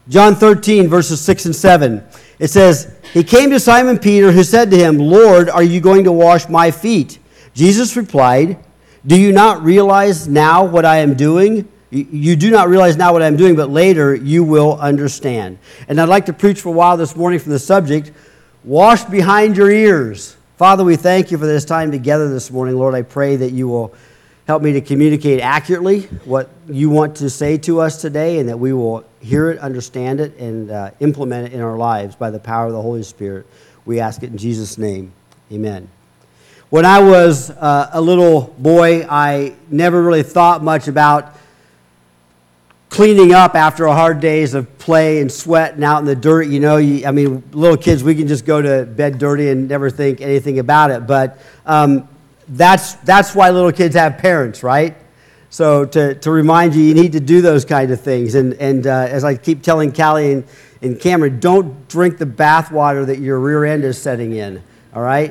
John 13, verses 6 and 7. It says, he came to Simon Peter, who said to him, Lord, are you going to wash my feet? Jesus replied, do you not realize now what I am doing? You do not realize now what I am doing, but later you will understand. And I'd like to preach for a while this morning from the subject, wash behind your ears. Father, we thank you for this time together this morning. Lord, I pray that you will help me to communicate accurately what you want to say to us today, and that we will hear it, understand it, and implement it in our lives by the power of the Holy Spirit. We ask it in Jesus' name. Amen. When I was a little boy, I never really thought much about cleaning up after a hard days of play and sweat and out in the dirt. You know, little kids, we can just go to bed dirty and never think anything about it. But that's why little kids have parents, right? So to remind you, you need to do those kind of things. And as I keep telling Callie and Cameron, don't drink the bathwater that your rear end is setting in, all right?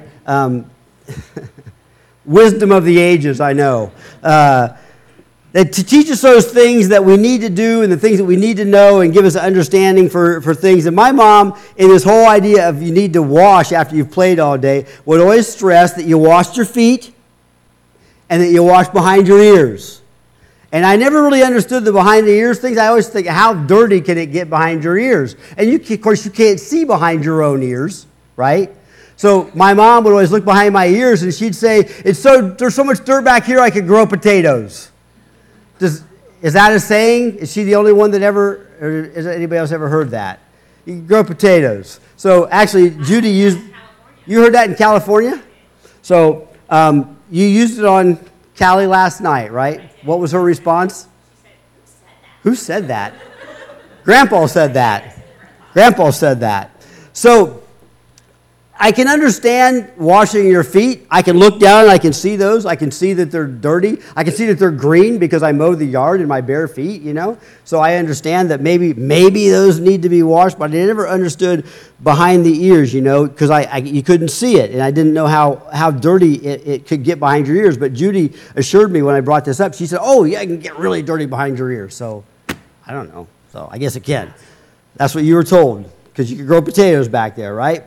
Wisdom of the ages, I know. That to teach us those things that we need to do and the things that we need to know and give us an understanding for things. And my mom, in this whole idea of you need to wash after you've played all day, would always stress that you washed your feet and that you wash behind your ears. And I never really understood the behind the ears things. I always think, how dirty can it get behind your ears? And of course, you can't see behind your own ears, right? So my mom would always look behind my ears and she'd say, there's so much dirt back here I could grow potatoes. Is that a saying? Is she the only one that or has anybody else ever heard that? You can grow potatoes. So actually, Judy you heard that in California? So you used it on Callie last night, right? What was her response? She said, who said that? Who said that? Grandpa said that. Grandpa said that. So I can understand washing your feet. I can look down and I can see those. I can see that they're dirty. I can see that they're green because I mowed the yard in my bare feet, you know. So I understand that maybe those need to be washed, but I never understood behind the ears, you know, because you couldn't see it, and I didn't know how dirty it could get behind your ears. But Judy assured me when I brought this up, she said, oh, yeah, it can get really dirty behind your ears. So I don't know. So I guess it can. That's what you were told, because you could grow potatoes back there, right?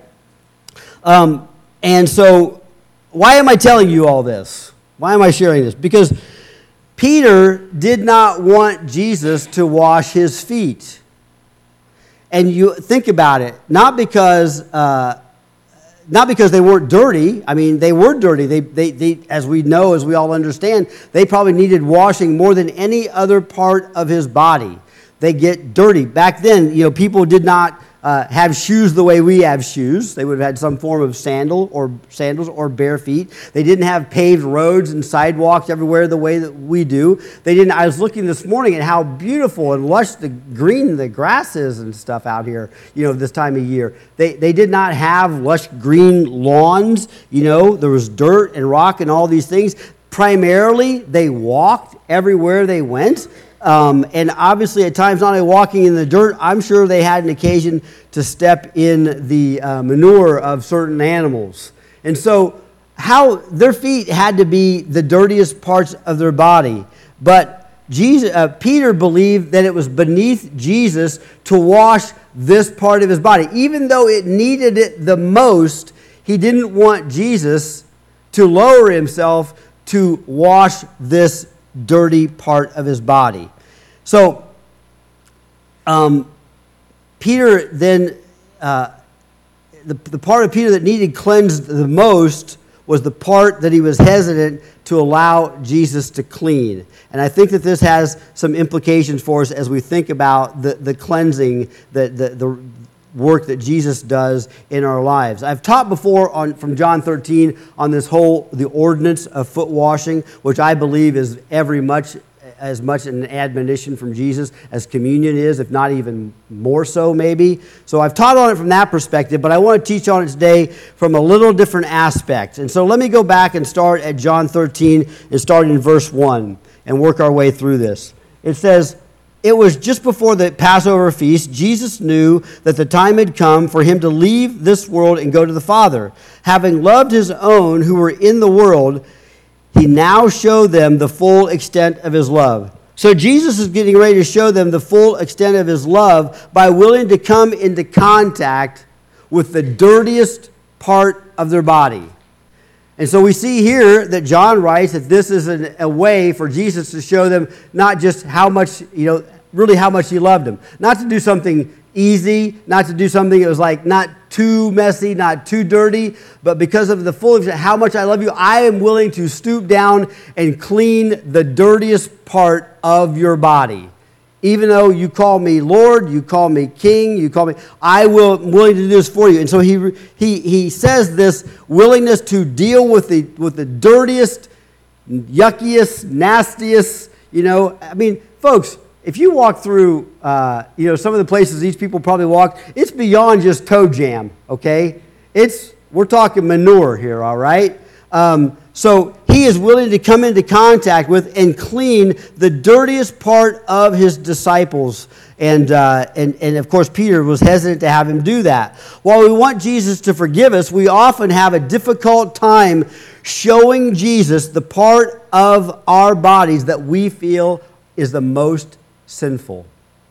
And so, why am I telling you all this? Why am I sharing this? Because Peter did not want Jesus to wash his feet. And you think about it, not because they weren't dirty. I mean, they were dirty. They, as we know, as we all understand, they probably needed washing more than any other part of his body. They get dirty. Back then, you know, people did not have shoes the way we have shoes. They would have had some form of sandals or bare feet. They didn't have paved roads and sidewalks everywhere the way that we do. They didn't. I was looking this morning at how beautiful and lush the green the grass is and stuff out here, you know, this time of year. They did not have lush green lawns. You know, there was dirt and rock and all these things. Primarily, they walked everywhere they went. And obviously, at times, not only walking in the dirt, I'm sure they had an occasion to step in the manure of certain animals. And so, their feet had to be the dirtiest parts of their body. But Peter believed that it was beneath Jesus to wash this part of his body. Even though it needed it the most, he didn't want Jesus to lower himself to wash this dirty part of his body. So, Peter then, the part of Peter that needed cleansed the most was the part that he was hesitant to allow Jesus to clean. And I think that this has some implications for us as we think about the cleansing, the work that Jesus does in our lives. I've taught before from John 13 on the ordinance of foot washing, which I believe is as much an admonition from Jesus as communion is, if not even more so maybe. So I've taught on it from that perspective, but I want to teach on it today from a little different aspect. And so let me go back and start at John 13 and start in verse 1 and work our way through this. It says, it was just before the Passover feast. Jesus knew that the time had come for him to leave this world and go to the Father. Having loved his own who were in the world, he now showed them the full extent of his love. So Jesus is getting ready to show them the full extent of his love by willing to come into contact with the dirtiest part of their body. And so we see here that John writes that this is a way for Jesus to show them not just how much, really how much he loved them. Not to do something easy, not to do something that was like not too messy, not too dirty, but because of the full extent, how much I love you, I am willing to stoop down and clean the dirtiest part of your body. Even though you call me Lord, you call me King, you call me, I'm willing to do this for you. And so he says this willingness to deal with the dirtiest, yuckiest, nastiest, folks, if you walk through, some of the places these people probably walk, it's beyond just toe jam, okay? We're talking manure here, all right? So he is willing to come into contact with and clean the dirtiest part of his disciples. And of course, Peter was hesitant to have him do that. While we want Jesus to forgive us, we often have a difficult time showing Jesus the part of our bodies that we feel is the most sinful.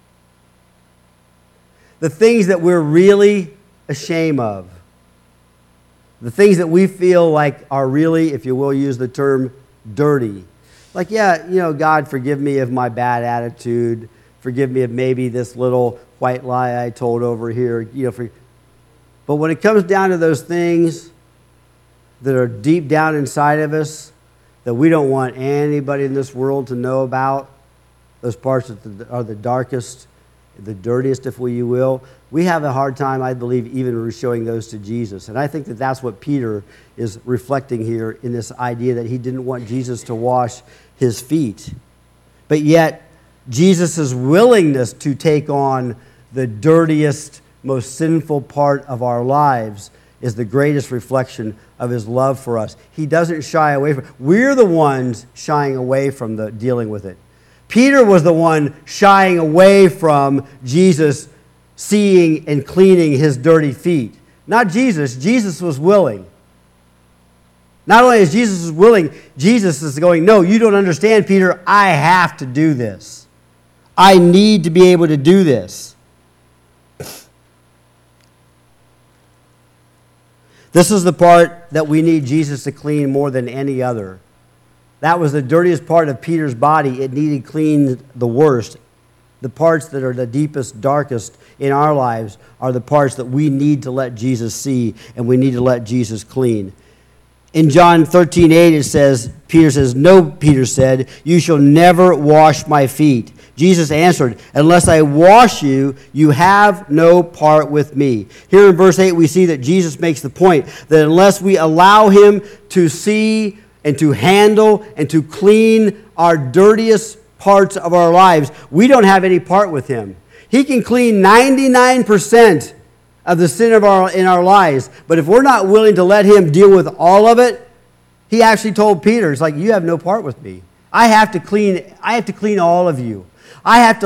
The things that we're really ashamed of. The things that we feel like are really, if you will use the term, dirty. Like, God, forgive me of my bad attitude. Forgive me of maybe this little white lie I told over here. But when it comes down to those things that are deep down inside of us that we don't want anybody in this world to know about, those parts that are the darkest, the dirtiest, if you will, we have a hard time, I believe, even showing those to Jesus. And I think that that's what Peter is reflecting here in this idea that he didn't want Jesus to wash his feet. But yet, Jesus' willingness to take on the dirtiest, most sinful part of our lives is the greatest reflection of his love for us. He doesn't shy away from it. We're the ones shying away from dealing with it. Peter was the one shying away from Jesus seeing and cleaning his dirty feet. Not Jesus. Jesus was willing. Not only is Jesus willing, Jesus is going, no, you don't understand, Peter. I have to do this. I need to be able to do this. This is the part that we need Jesus to clean more than any other. That was the dirtiest part of Peter's body. It needed cleaned the worst. The parts that are the deepest, darkest in our lives are the parts that we need to let Jesus see and we need to let Jesus clean. In John 13:8 it says, Peter says, "No," Peter said, "you shall never wash my feet." Jesus answered, "Unless I wash you, you have no part with me." Here in verse 8 we see that Jesus makes the point that unless we allow him to see and to handle and to clean our dirtiest parts of our lives, we don't have any part with him. He can clean 99% of the sin in our lives, but if we're not willing to let him deal with all of it, he actually told Peter, it's like, you have no part with me. I have to clean all of you. I have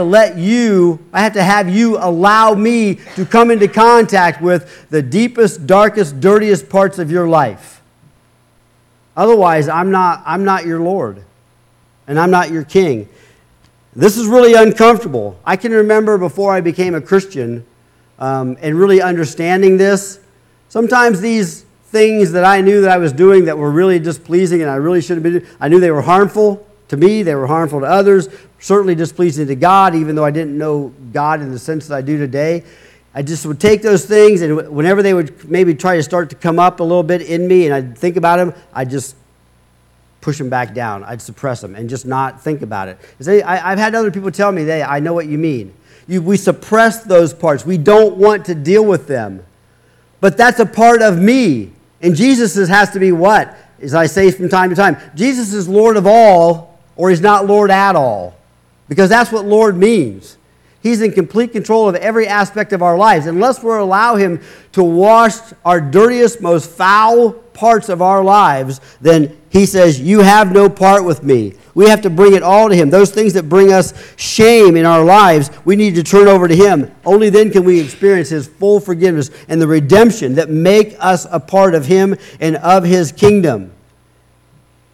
to have you allow me to come into contact with the deepest, darkest, dirtiest parts of your life. Otherwise, I'm not your Lord, and I'm not your King. This is really uncomfortable. I can remember before I became a Christian and really understanding this, sometimes these things that I knew that I was doing that were really displeasing and I really shouldn't be doing, I knew they were harmful to me, they were harmful to others, certainly displeasing to God, even though I didn't know God in the sense that I do today. I just would take those things, and whenever they would maybe try to start to come up a little bit in me, and I'd think about them, I'd just push them back down. I'd suppress them and just not think about it. I've had other people tell me, I know what you mean. We suppress those parts. We don't want to deal with them. But that's a part of me. And Jesus has to be what? As I say from time to time, Jesus is Lord of all, or he's not Lord at all. Because that's what Lord means. He's in complete control of every aspect of our lives. Unless we allow him to wash our dirtiest, most foul parts of our lives, then he says, you have no part with me. We have to bring it all to him. Those things that bring us shame in our lives, we need to turn over to him. Only then can we experience his full forgiveness and the redemption that make us a part of him and of his kingdom.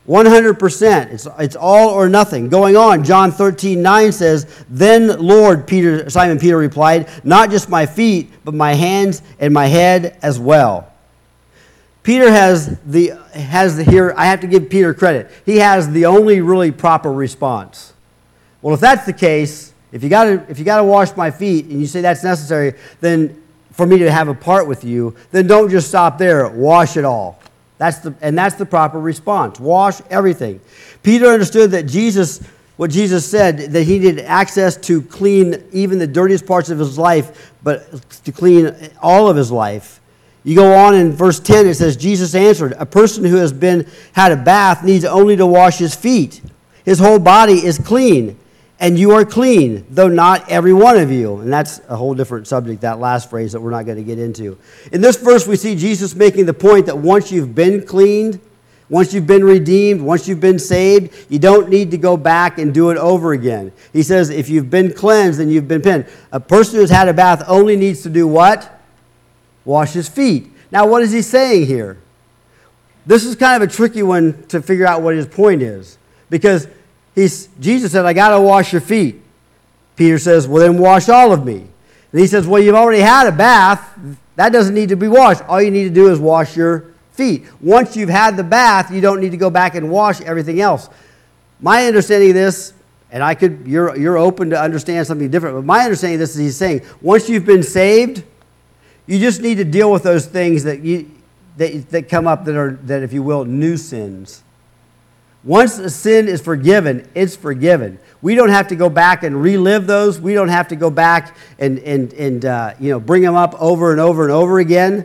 100%. It's all or nothing. Going on, John 13:9 says, "Then Lord," Simon Peter replied, "not just my feet, but my hands and my head as well." Peter has here, I have to give Peter credit. He has the only really proper response. Well, if that's the case, if you got to wash my feet and you say that's necessary, then for me to have a part with you, then don't just stop there. Wash it all. That's the proper response. Wash everything. Peter understood that what Jesus said, that he needed access to clean even the dirtiest parts of his life, but to clean all of his life. You go on in verse 10, it says, Jesus answered, "A person who has had a bath needs only to wash his feet. His whole body is clean, and you are clean, though not every one of you." And that's a whole different subject, that last phrase that we're not going to get into. In this verse, we see Jesus making the point that once you've been cleaned, once you've been redeemed, once you've been saved, you don't need to go back and do it over again. He says if you've been cleansed, then you've been cleansed. A person who's had a bath only needs to do what? Wash his feet. Now, what is he saying here? This is kind of a tricky one to figure out what his point is. Because Jesus said, "I got to wash your feet." Peter says, "Well, then wash all of me." And he says, "Well, you've already had a bath. That doesn't need to be washed. All you need to do is wash your feet. Once you've had the bath, you don't need to go back and wash everything else." My understanding of this, and you're open to understand something different, but my understanding of this is he's saying, once you've been saved, you just need to deal with those things that come up that, if you will, new sins. Once a sin is forgiven, it's forgiven. We don't have to go back and relive those. We don't have to go back and bring them up over and over and over again.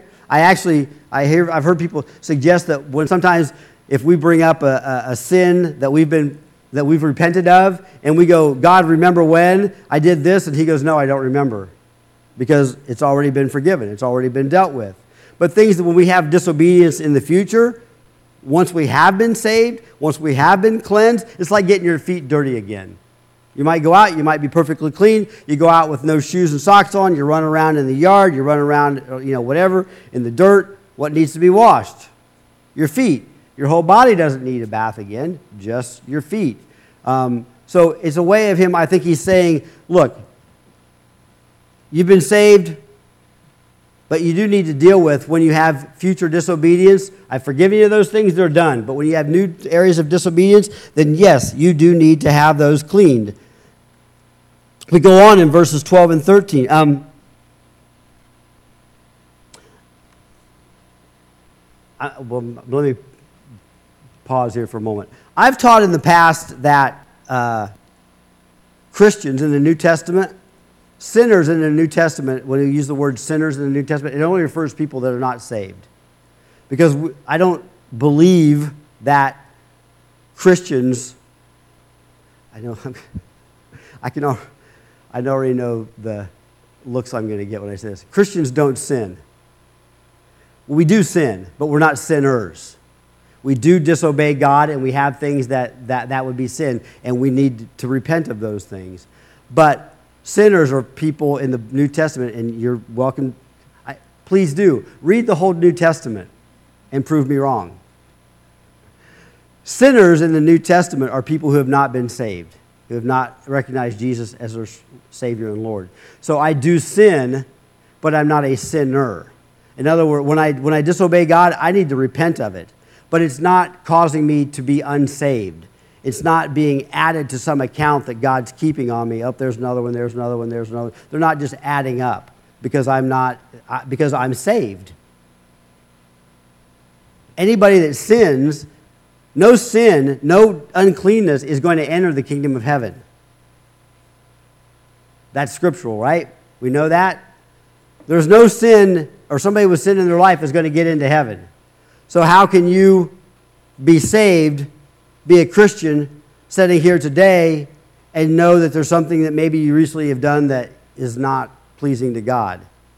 I've heard people suggest that sometimes if we bring up a sin that we've repented of, and we go, "God, remember when I did this?" and he goes, "No, I don't remember," because it's already been forgiven. It's already been dealt with. But things that when we have disobedience in the future, once we have been saved, once we have been cleansed, it's like getting your feet dirty again. You might go out, you might be perfectly clean. You go out with no shoes and socks on, you run around in the yard, you run around, whatever, in the dirt. What needs to be washed? Your feet. Your whole body doesn't need a bath again, just your feet. So it's a way of him, I think he's saying, look, you've been saved, but you do need to deal with when you have future disobedience. I've forgiven you those things, they're done. But when you have new areas of disobedience, then yes, you do need to have those cleaned. We go on in verses 12 and 13. Let me pause here for a moment. I've taught in the past that Christians in the New Testament, sinners in the New Testament, when you use the word sinners in the New Testament, it only refers to people that are not saved. Because I don't believe that Christians, I already know the looks I'm going to get when I say this. Christians don't sin. We do sin, but we're not sinners. We do disobey God, and we have things that would be sin, and we need to repent of those things. But sinners are people in the New Testament, and you're welcome. Please do. Read the whole New Testament and prove me wrong. Sinners in the New Testament are people who have not been saved, who have not recognized Jesus as their Savior and Lord. So I do sin, but I'm not a sinner. In other words, when I disobey God, I need to repent of it. But it's not causing me to be unsaved. It's not being added to some account that God's keeping on me. Oh, there's another one, there's another one, there's another one. They're not just adding up because I'm saved. Anybody that sins, no sin, no uncleanness is going to enter the kingdom of heaven. That's scriptural, right? We know that. There's no sin, or somebody with sin in their life is going to get into heaven. So how can you be saved, be a Christian, sitting here today, and know that there's something that maybe you recently have done that is not pleasing to God?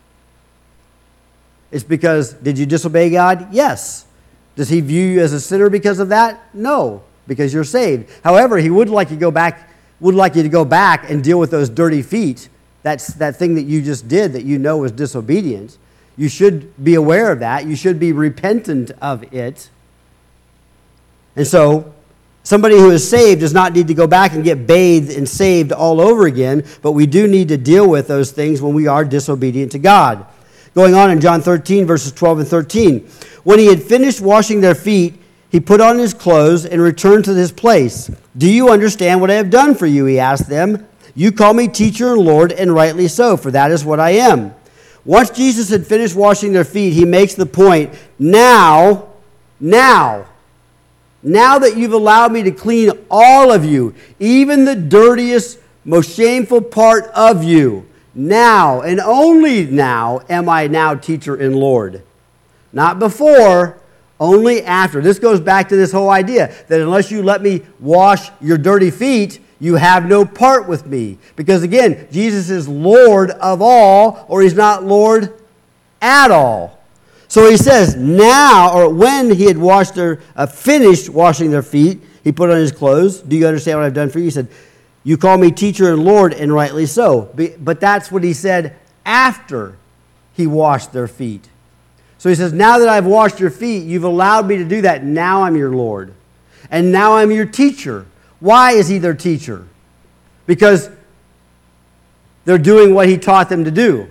It's because, did you disobey God? Yes. Does he view you as a sinner because of that? No, because you're saved. However, he would like you to go back and deal with those dirty feet. That's that thing that you just did that you know was disobedience. You should be aware of that. You should be repentant of it. And so Somebody who is saved does not need to go back and get bathed and saved all over again, but we do need to deal with those things when we are disobedient to God. Going on in John 13, verses 12 and 13. When he had finished washing their feet, he put on his clothes and returned to his place. Do you understand what I have done for you? He asked them. You call me teacher and Lord, and rightly so, for that is what I am. Once Jesus had finished washing their feet, he makes the point, now that you've allowed me to clean all of you, even the dirtiest, most shameful part of you, now and only now am I now teacher and Lord. Not before, only after. This goes back to this whole idea that unless you let me wash your dirty feet, you have no part with me. Because again, Jesus is Lord of all, or he's not Lord at all. So he says, now, or when he had finished washing their feet, he put on his clothes. Do you understand what I've done for you? He said, you call me teacher and Lord, and rightly so. But that's what he said after he washed their feet. So he says, now that I've washed your feet, you've allowed me to do that. Now I'm your Lord. And now I'm your teacher. Why is he their teacher? Because they're doing what he taught them to do.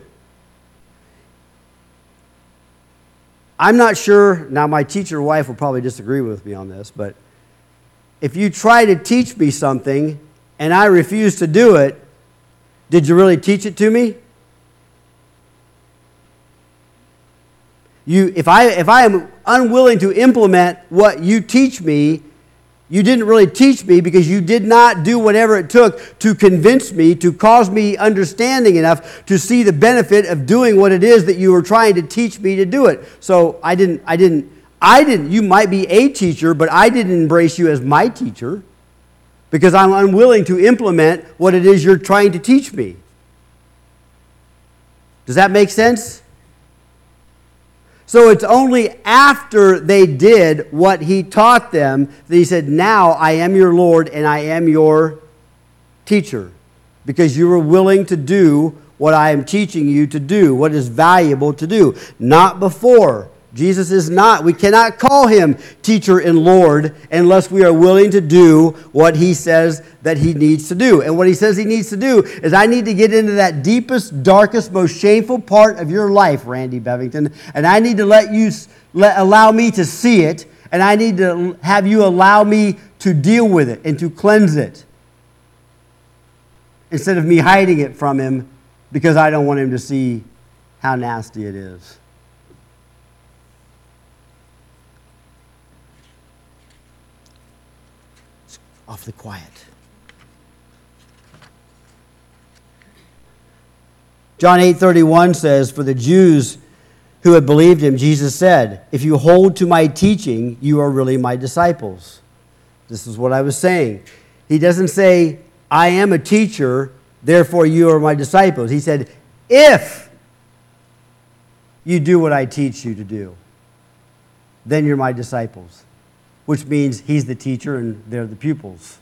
I'm not sure, now my teacher wife will probably disagree with me on this, but if you try to teach me something and I refuse to do it, did you really teach it to me? If I am unwilling to implement what you teach me, you didn't really teach me because you did not do whatever it took to convince me, to cause me understanding enough to see the benefit of doing what it is that you were trying to teach me to do it. So I didn't, you might be a teacher, but I didn't embrace you as my teacher because I'm unwilling to implement what it is you're trying to teach me. Does that make sense? So it's only after they did what he taught them that he said, now I am your Lord and I am your teacher, because you were willing to do what I am teaching you to do, what is valuable to do. Not before. Jesus is not. We cannot call him teacher and Lord unless we are willing to do what he says that he needs to do. And what he says he needs to do is I need to get into that deepest, darkest, most shameful part of your life, Randy Bevington, and I need to allow me to see it, and I need to have you allow me to deal with it and to cleanse it instead of me hiding it from him because I don't want him to see how nasty it is. Awfully quiet. John 8:31 says, for the Jews who had believed him, Jesus said, if you hold to my teaching, you are really my disciples. This is what I was saying. He doesn't say, I am a teacher, therefore you are my disciples. He said, if you do what I teach you to do, then you're my disciples. Which means he's the teacher and they're the pupils.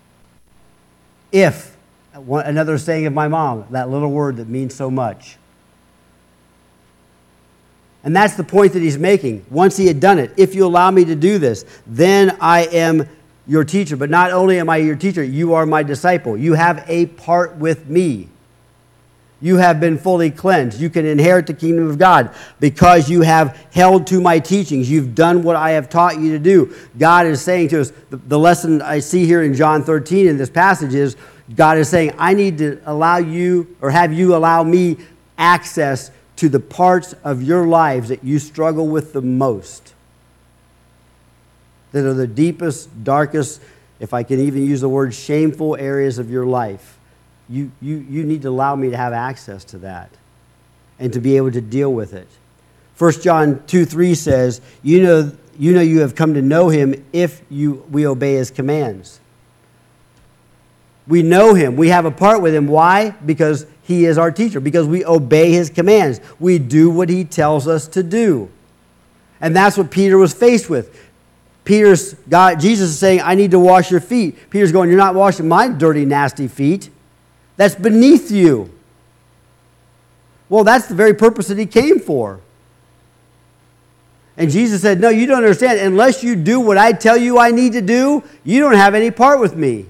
If, another saying of my mom, that little word that means so much. And that's the point that he's making. Once he had done it, if you allow me to do this, then I am your teacher. But not only am I your teacher, you are my disciple. You have a part with me. You have been fully cleansed. You can inherit the kingdom of God because you have held to my teachings. You've done what I have taught you to do. God is saying to us, the lesson I see here in John 13 in this passage is, God is saying, I need to allow you, or have you allow me access to the parts of your lives that you struggle with the most, that are the deepest, darkest, if I can even use the word shameful areas of your life. You need to allow me to have access to that and to be able to deal with it. 1 John 2:3 says, you know you have come to know him if we obey his commands. We know him. We have a part with him. Why? Because he is our teacher. Because we obey his commands. We do what he tells us to do. And that's what Peter was faced with. Jesus is saying, I need to wash your feet. Peter's going, you're not washing my dirty, nasty feet. That's beneath you. Well, that's the very purpose that he came for. And Jesus said, no, you don't understand. Unless you do what I tell you I need to do, you don't have any part with me.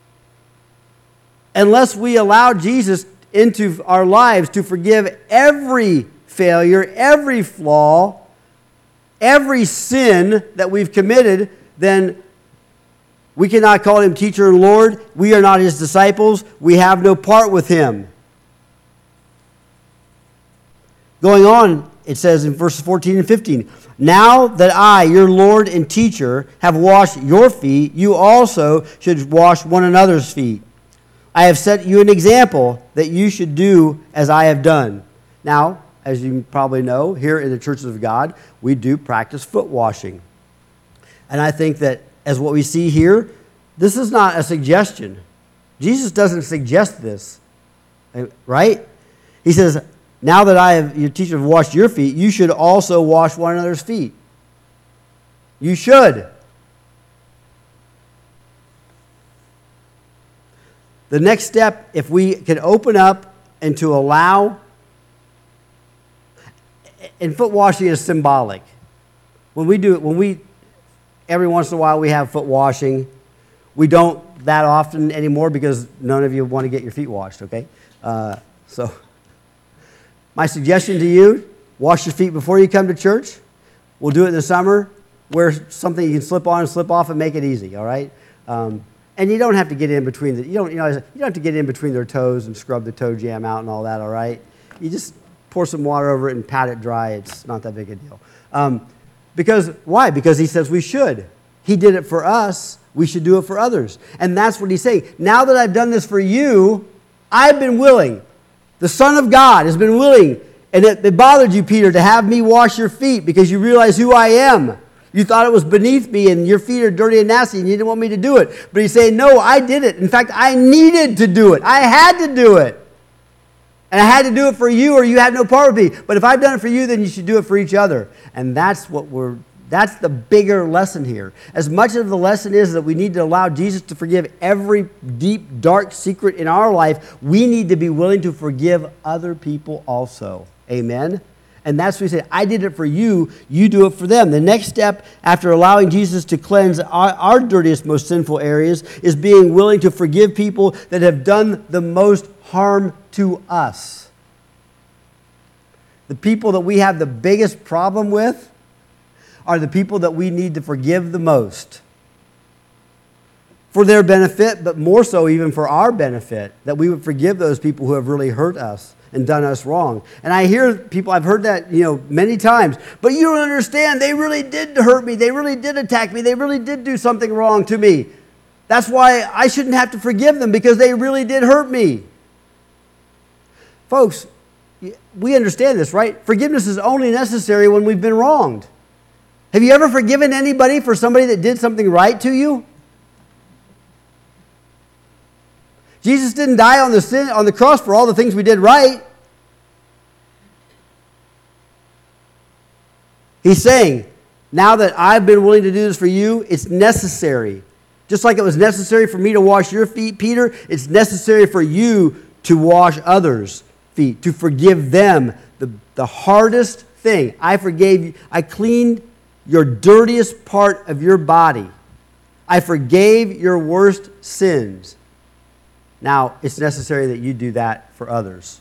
Unless we allow Jesus into our lives to forgive every failure, every flaw, every sin that we've committed, then we cannot call him teacher and Lord. We are not his disciples. We have no part with him. Going on, it says in verses 14 and 15, now that I, your Lord and teacher, have washed your feet, you also should wash one another's feet. I have set you an example that you should do as I have done. Now, as you probably know, here in the Churches of God, we do practice foot washing. And I think that as what we see here, this is not a suggestion. Jesus doesn't suggest this, right? He says, now that I have, your teacher, have washed your feet, you should also wash one another's feet. You should. The next step, if we can open up and to allow, and foot washing is symbolic. Every once in a while we have foot washing. We don't that often anymore because none of you want to get your feet washed, okay? So my suggestion to you, wash your feet before you come to church. We'll do it in the summer. Wear something you can slip on and slip off and make it easy, all right? And you don't have to get in between you don't have to get in between their toes and scrub the toe jam out and all that, all right? You just pour some water over it and pat it dry. It's not that big a deal. Because why? Because he says we should. He did it for us. We should do it for others. And that's what he's saying. Now that I've done this for you, I've been willing. The Son of God has been willing. And it bothered you, Peter, to have me wash your feet because you realize who I am. You thought it was beneath me and your feet are dirty and nasty and you didn't want me to do it. But he's saying, no, I did it. In fact, I needed to do it. I had to do it. And I had to do it for you or you had no part with me. But if I've done it for you, then you should do it for each other. And that's the bigger lesson here. As much of the lesson is that we need to allow Jesus to forgive every deep, dark secret in our life, we need to be willing to forgive other people also. Amen? And that's what he said. I did it for you. You do it for them. The next step after allowing Jesus to cleanse our dirtiest, most sinful areas is being willing to forgive people that have done the most harm to us. The people that we have the biggest problem with are the people that we need to forgive the most. For their benefit, but more so even for our benefit, that we would forgive those people who have really hurt us and done us wrong. And I hear people, I've heard that, many times, but you don't understand, they really did hurt me, they really did attack me, they really did do something wrong to me. That's why I shouldn't have to forgive them because they really did hurt me. Folks, we understand this, right? Forgiveness is only necessary when we've been wronged. Have you ever forgiven anybody for somebody that did something right to you? Jesus didn't die on the cross for all the things we did right. He's saying, now that I've been willing to do this for you, it's necessary. Just like it was necessary for me to wash your feet, Peter, it's necessary for you to wash others' feet, to forgive them. The hardest thing, I forgave you. I cleaned your dirtiest part of your body. I forgave your worst sins. Now, it's necessary that you do that for others.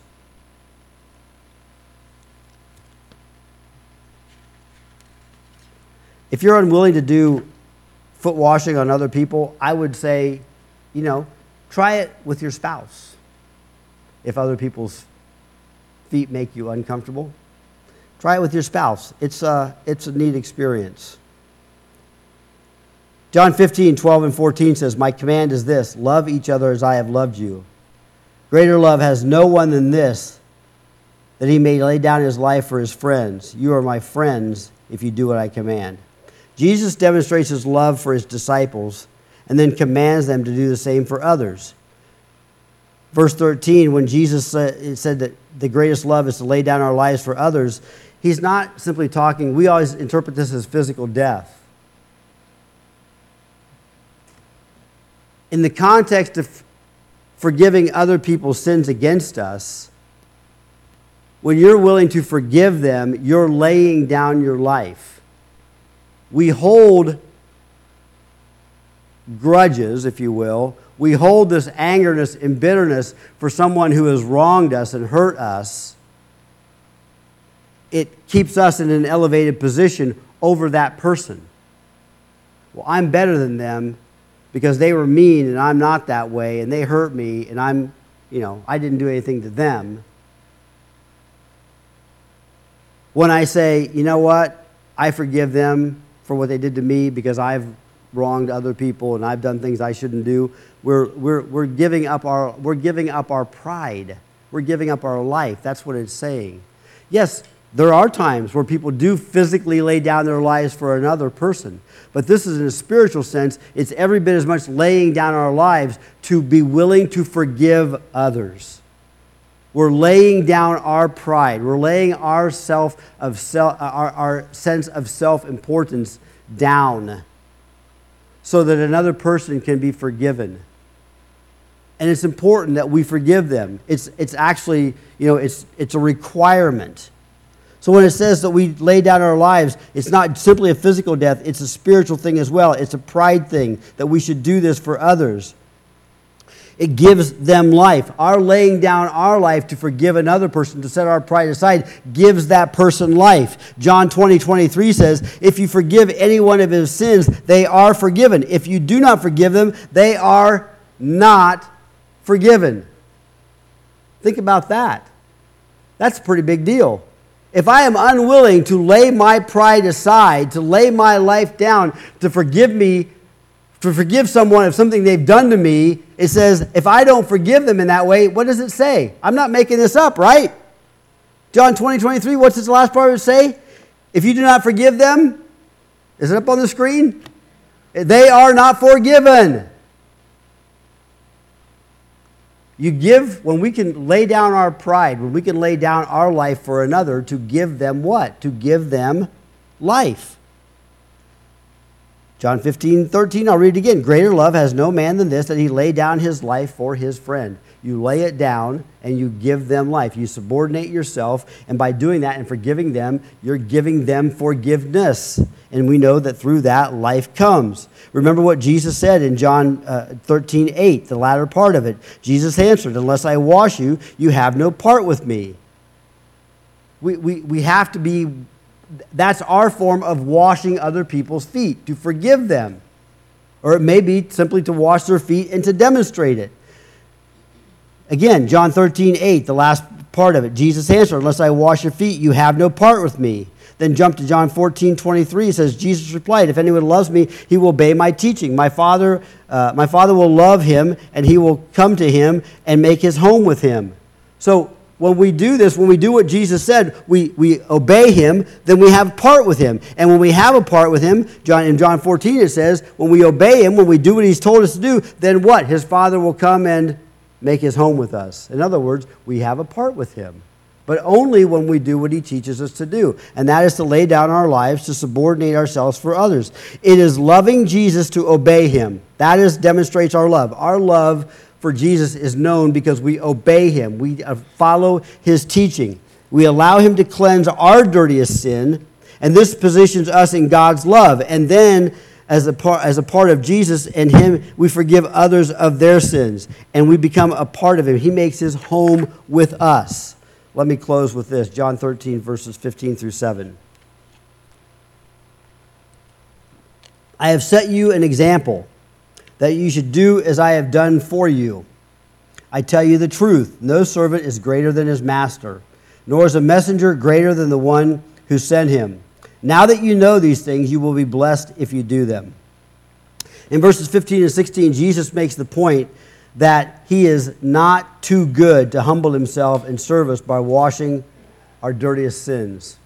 If you're unwilling to do foot washing on other people, I would say, try it with your spouse. If other people's feet make you uncomfortable, try it with your spouse. It's a neat experience. John 15:12 and 14 says, my command is this, love each other as I have loved you. Greater love has no one than this, that he may lay down his life for his friends. You are my friends if you do what I command. Jesus demonstrates his love for his disciples and then commands them to do the same for others. Verse 13, when Jesus said that the greatest love is to lay down our lives for others, he's not simply talking, we always interpret this as physical death. In the context of forgiving other people's sins against us, when you're willing to forgive them, you're laying down your life. we hold grudges, if you will. We hold this angerness and bitterness for someone who has wronged us and hurt us. It keeps us in an elevated position over that person. Well, I'm better than them because they were mean and I'm not that way, and they hurt me and I didn't do anything to them. When I say, you know what, I forgive them for what they did to me because I've wronged other people and I've done things I shouldn't do, we're giving up our pride. We're giving up our life. That's what it's saying. Yes, there are times where people do physically lay down their lives for another person. But this is in a spiritual sense. It's every bit as much laying down our lives to be willing to forgive others. We're laying down our pride. We're laying our sense of self-importance down so that another person can be forgiven. And it's important that we forgive them. It's actually, it's a requirement. So when it says that we lay down our lives, it's not simply a physical death, it's a spiritual thing as well. It's a pride thing that we should do this for others. It gives them life. Our laying down our life to forgive another person, to set our pride aside, gives that person life. John 20:23 says, if you forgive any one of his sins, they are forgiven. If you do not forgive them, they are not forgiven. Think about that. That's a pretty big deal. If I am unwilling to lay my pride aside, to lay my life down, to forgive someone of something they've done to me, it says, if I don't forgive them in that way, what does it say? I'm not making this up, right? John 20:23, what's the last part of it say? If you do not forgive them, is it up on the screen? They are not forgiven. When we can lay down our pride, when we can lay down our life for another, to give them what? To give them life. John 15:13, I'll read it again. Greater love has no man than this, that he lay down his life for his friend. You lay it down and you give them life. You subordinate yourself, and by doing that and forgiving them, you're giving them forgiveness. And we know that through that, life comes. Remember what Jesus said in John 13:8, the latter part of it. Jesus answered, unless I wash you, you have no part with me. We have to be, that's our form of washing other people's feet, to forgive them. Or it may be simply to wash their feet and to demonstrate it. Again, John 13:8, the last part of it. Jesus answered, unless I wash your feet, you have no part with me. Then jump to John 14:23. It says, Jesus replied, if anyone loves me, he will obey my teaching. My Father will love him, and he will come to him and make his home with him. So when we do this, when we do what Jesus said, we obey him, then we have part with him. And when we have a part with him, in John 14 it says, when we obey him, when we do what he's told us to do, then what? His Father will come and make his home with us. In other words, we have a part with him. But only when we do what he teaches us to do. And that is to lay down our lives, to subordinate ourselves for others. It is loving Jesus to obey him. That demonstrates our love. Our love for Jesus is known because we obey him. We follow his teaching. We allow him to cleanse our dirtiest sin. And this positions us in God's love. And then as a part of Jesus and him, we forgive others of their sins. And we become a part of him. He makes his home with us. Let me close with this. John 13, verses 15 through 7. I have set you an example, that you should do as I have done for you. I tell you the truth. No servant is greater than his master, nor is a messenger greater than the one who sent him. Now that you know these things, you will be blessed if you do them. In verses 15 and 16, Jesus makes the point that he is not too good to humble himself and serve us by washing our dirtiest sins.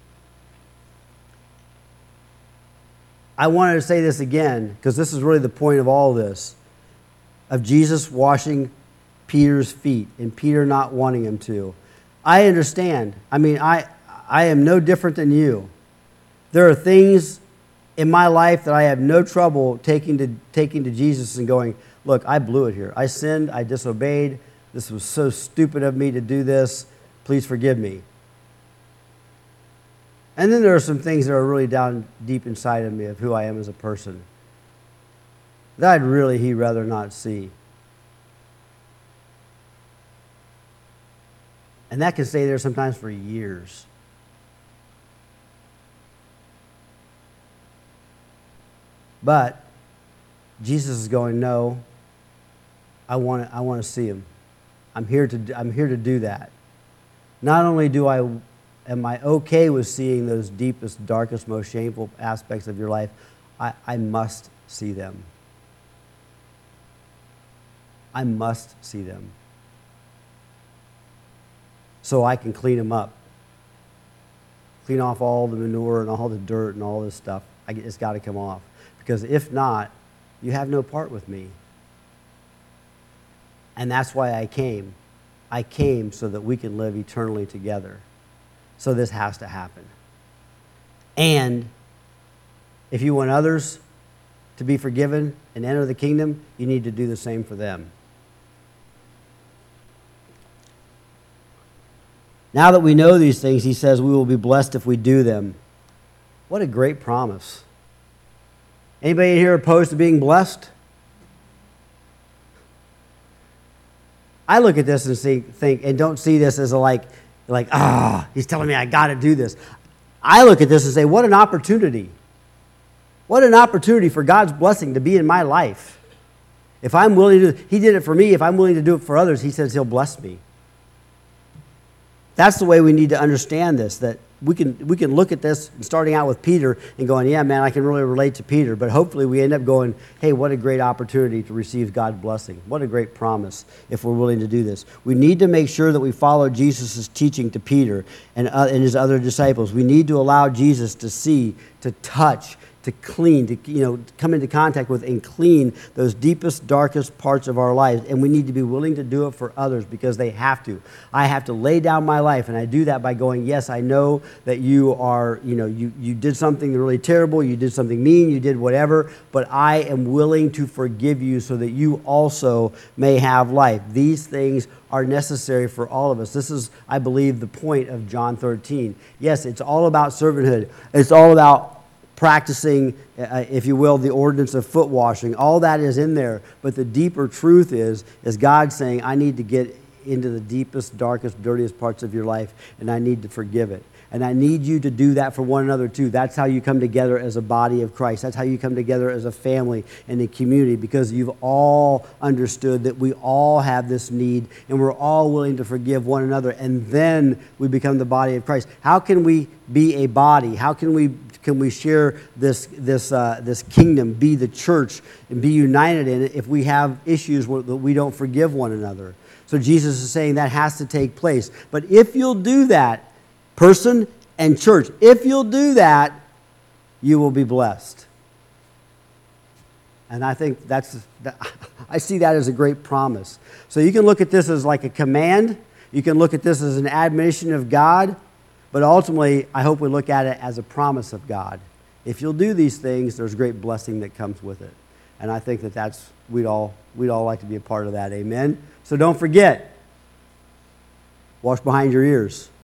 I wanted to say this again, because this is really the point of all this, of Jesus washing Peter's feet and Peter not wanting him to. I understand. I mean, I am no different than you. There are things in my life that I have no trouble taking to Jesus and going, look, I blew it here. I sinned. I disobeyed. This was so stupid of me to do this. Please forgive me. And then there are some things that are really down deep inside of me of who I am as a person that he'd rather not see. And that can stay there sometimes for years. But Jesus is going, no, I want to see him. I'm here to do that. Not only am I okay with seeing those deepest, darkest, most shameful aspects of your life, I must see them. I must see them. So I can clean them up. Clean off all the manure and all the dirt and all this stuff. It's got to come off. Because if not, you have no part with me. And that's why I came. I came so that we can live eternally together. So this has to happen. And if you want others to be forgiven and enter the kingdom, you need to do the same for them. Now that we know these things, he says we will be blessed if we do them. What a great promise. Anybody in here opposed to being blessed? I look at this and think, and don't see this as he's telling me I got to do this. I look at this and say, what an opportunity. What an opportunity for God's blessing to be in my life. If I'm willing to, he did it for me. If I'm willing to do it for others, he says he'll bless me. That's the way we need to understand this, that we can look at this, starting out with Peter and going, yeah, man, I can really relate to Peter. But hopefully we end up going, hey, what a great opportunity to receive God's blessing. What a great promise if we're willing to do this. We need to make sure that we follow Jesus' teaching to Peter and his other disciples. We need to allow Jesus to see, to touch, to clean, to come into contact with and clean those deepest, darkest parts of our lives. And we need to be willing to do it for others because they have to. I have to lay down my life, and I do that by going, yes, I know that you are, you did something really terrible, you did something mean, you did whatever, but I am willing to forgive you so that you also may have life. These things are necessary for all of us. This is, I believe, the point of John 13. Yes, it's all about servanthood. It's all about practicing, if you will, the ordinance of foot washing. All that is in there. But the deeper truth is God saying, I need to get into the deepest, darkest, dirtiest parts of your life, and I need to forgive it. And I need you to do that for one another too. That's how you come together as a body of Christ. That's how you come together as a family and a community, because you've all understood that we all have this need and we're all willing to forgive one another, and then we become the body of Christ. How can we be a body? How can we share this kingdom, be the church, and be united in it if we have issues that we don't forgive one another? So Jesus is saying that has to take place. But if you'll do that, person and church, if you'll do that, you will be blessed. And I think I see that as a great promise. So you can look at this as like a command. You can look at this as an admonition of God. But ultimately, I hope we look at it as a promise of God. If you'll do these things, there's great blessing that comes with it. And I think we'd all like to be a part of that. Amen? So don't forget, wash behind your ears.